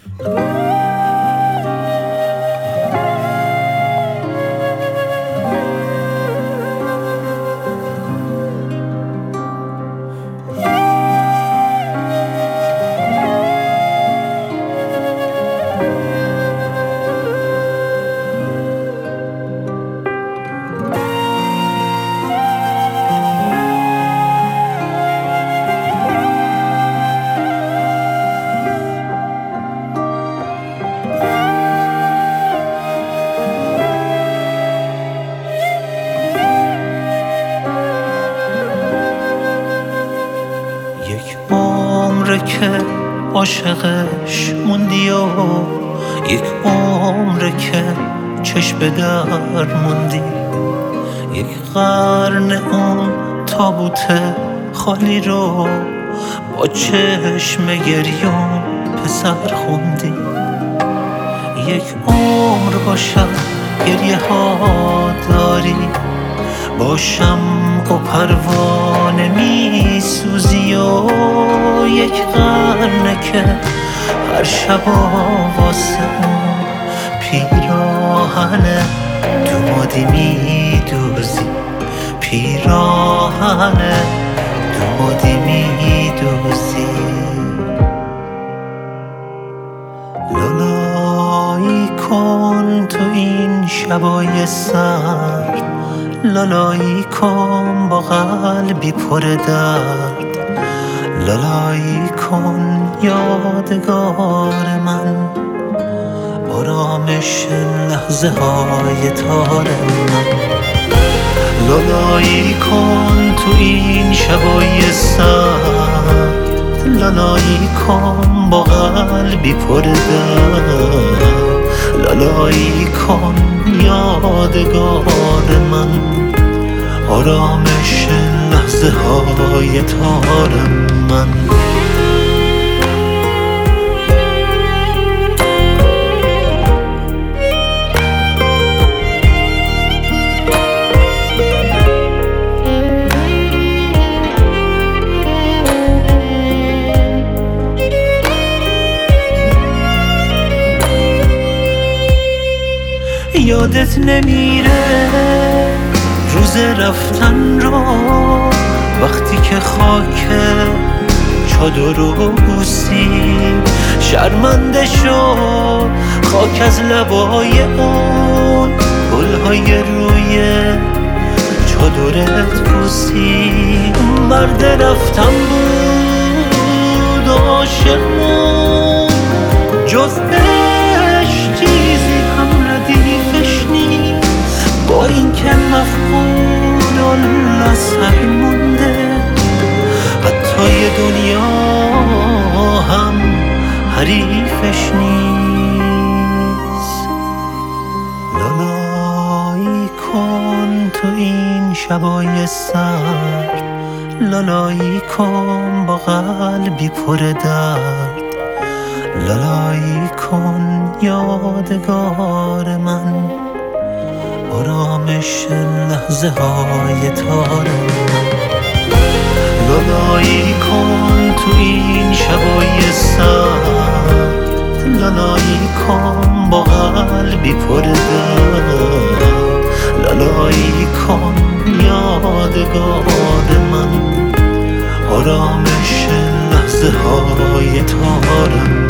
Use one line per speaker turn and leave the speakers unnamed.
یک عمره که عاشقش موندی و یک عمره که چشم به در موندی، یک قرن اون تابوت خالی رو با چشم گریون پسر خوندی. یک عمر باشم گریه ها داری، باشم و پروانه می سوزی و یک قرنه که هر شب واسه اون پیراهن دومادی می دوزی، پیراهن دومادی می دوزی. لالایی کن تو این شبای سرد، لالایی کن با قلبی پر درد، لالایی کن یادگار من، آرامش لحظه های تار من. لالایی کن تو این شبای سرد، لالایی کن با قلبی پر درد، لالایی کن یادگار من، آرامش لحظه های تار من. یادت نمیره روز رفتن رو، وقتی که خاک چادر رو بوسید شرمنده شد خاک از لبای اون گلهای روی چادرت بوسید. مرد رفتن بود و عاشقمون، جز عشق چیزی هم ردیفش نیست، با این که مفقود الاثر مونده، حتی یه دنیا هم حریفش نیست. لالایی کن تو این شبای سرد، لالایی کن با قلبی پر درد، لالایی کن یادگار من، آرامش لحظه های تار من. لالایی کن تو این شبای سرد، لالایی کن با قلبی پر درد، لالایی کن یادگار من، آرامش لحظه های تار من.